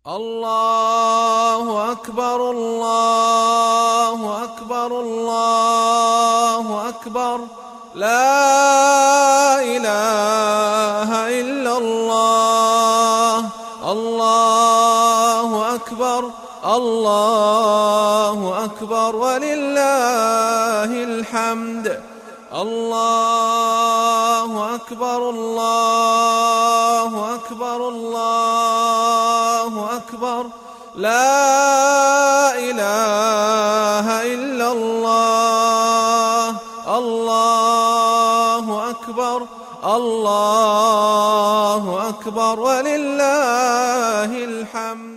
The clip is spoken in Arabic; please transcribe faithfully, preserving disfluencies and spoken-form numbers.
الله أكبر الله أكبر الله أكبر لا إله إلا الله. الله أكبر الله أكبر ولله الحمد. الله أكبر الله أكبر الله أكبر لا إله إلا الله. الله أكبر الله أكبر ولله الحمد.